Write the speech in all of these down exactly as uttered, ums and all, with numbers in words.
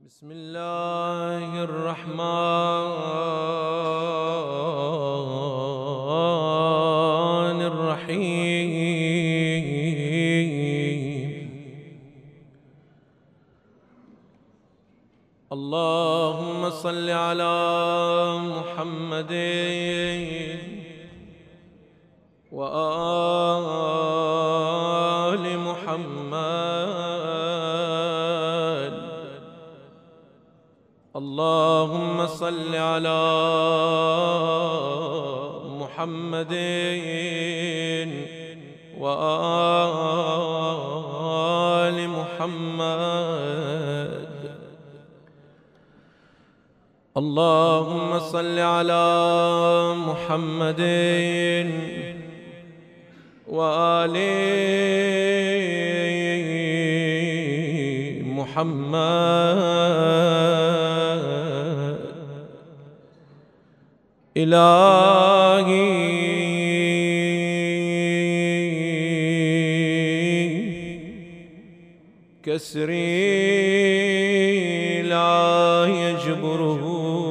بسم الله الرحمن الرحيم. اللهم صل على محمد وآل محمد. اللهم صل على محمد وآل محمد. اللهم صل على محمد وآل محمد. إلهي كسري لا يجبره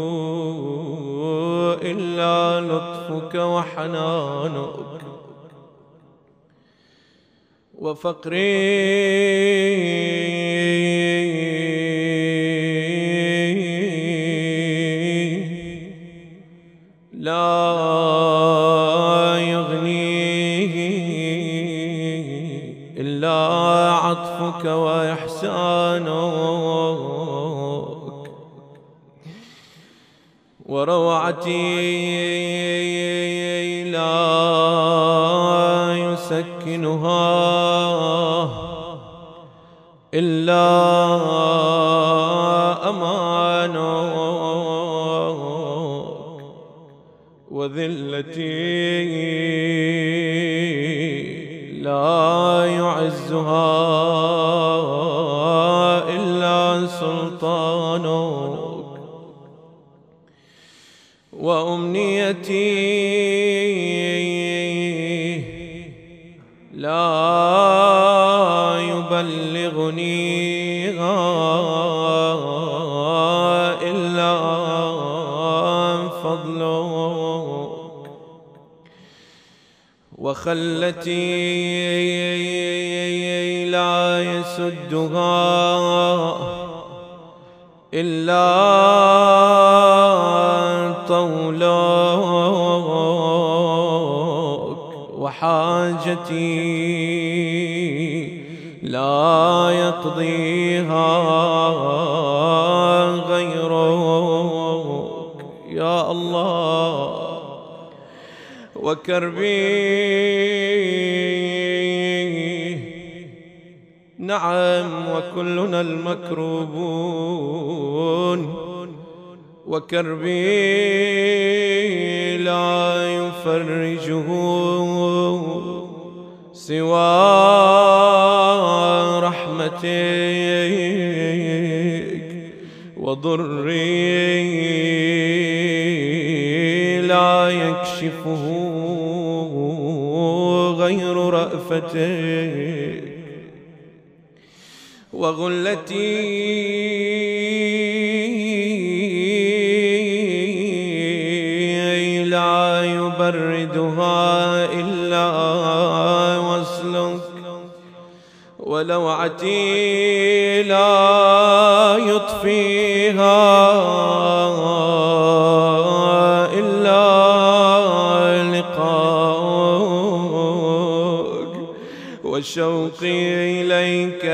إلا لطفك وحنانك، وفقري لا يغنيه إلا عطفك وإحسانك، وروعتي لا يسكنها إلا أمانك، وذلتي لا يعزها إلا سلطانك، وأمنيتي لا يبلغنيها إلا فضلك، وخلتي لا يسدها إلا طولك، وحاجتي لا يقضيها غيرك يا الله، وكربي نعم وكلنا المكروبون، وكربي لا يفرجه سوى رحمتك، وضري لا يكشفه غير رأفتك، وغلتي لا يبردها إلا وصلك، ولوعتي لا يطفيها إلا لقاؤك، وشوقي إليك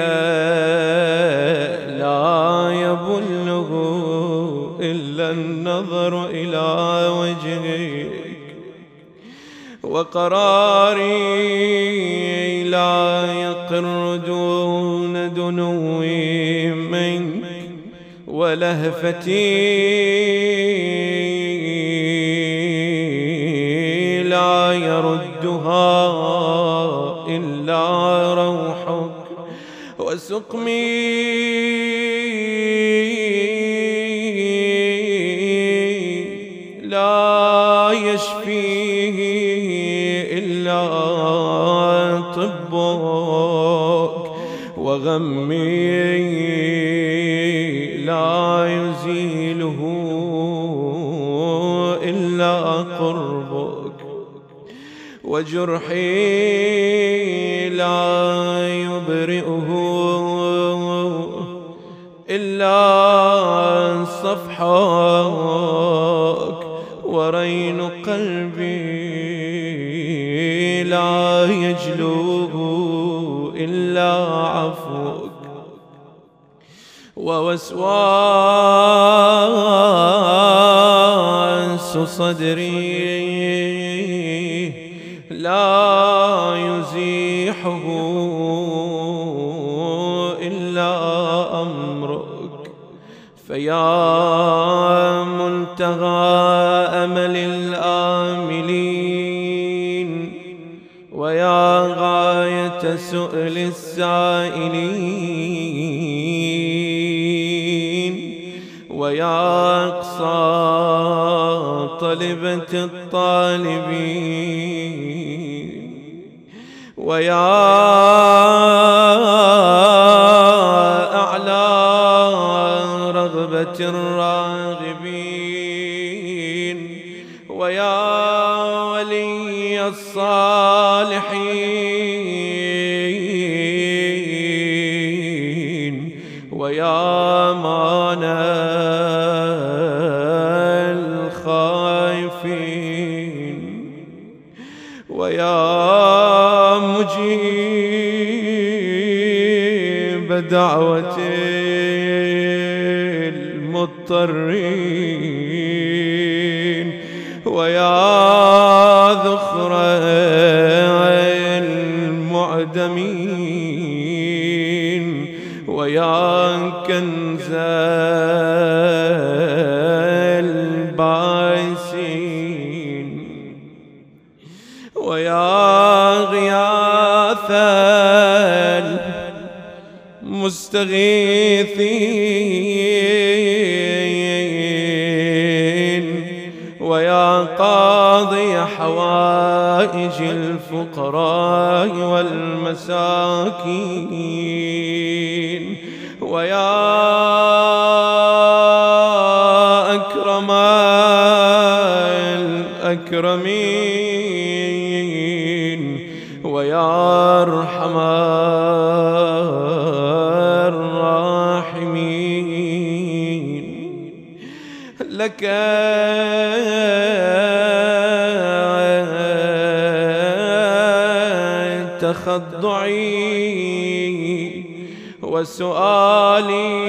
لا يبلغ إلا النظر إلى وجهك، وقراري لا يقر دون دنوي منك، ولهفتي لا يردها إلا روحك، وسقمي لا يشفيه إلا طبك، وغمي لا وجرحي لا يبرئه إلا صفحك، ورين قلبي لا يجلوه إلا عفوك، ووسواس صدري لا يزيحه إلا أمرك، فيا منتهى أمل الآملين، ويا غاية سؤل السائلين، ويا أقصى طلبة الطالبين، ويا أعلى رغبة الراغبين، ويا ولي الصالحين، ويا مانع الخائفين، ويا مجيب دعوة المضطرين، ويا ذخر المعدمين، ويا كنز البائسين، ويا غياث المستغيثين، ويا قاضي حوائج الفقراء والمساكين، ويا أكرم الأكرمين، ويا أرحم الراحمين، لك تخضعي وسؤالي،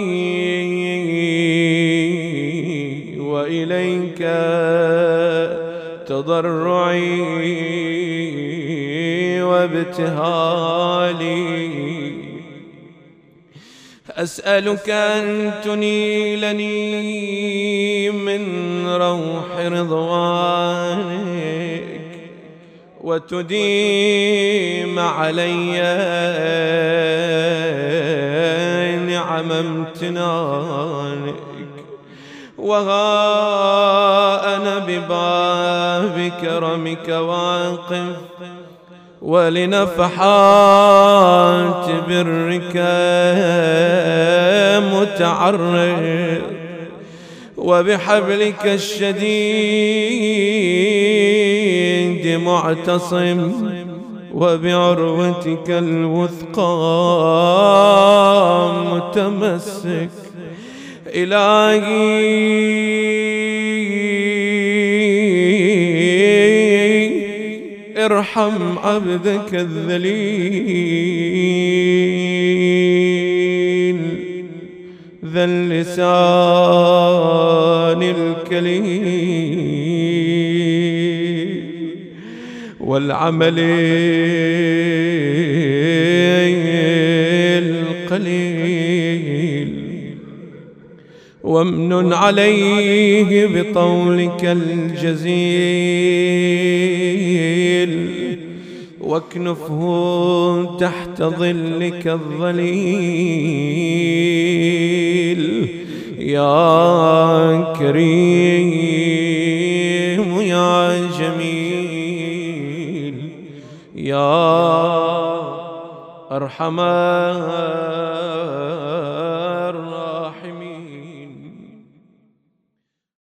وإليك تضرعي وابتهالي. أسألك أن تنيلني من روح رضوانك، وتديم علي نعم امتنانك، وها أنا بباب كرمك واقف، ولنفحات برك متعرض، وبحبلك الشديد معتصم، وبعروتك الوثقى متمسك. إلهي ارحم عبدك الذليل ذا اللسان الكليل والعمل القليل، وامنن عليه بطولك الجزيل، واكنفه تحت ظلك الظليل. يا كريم يا جميل يا أرحم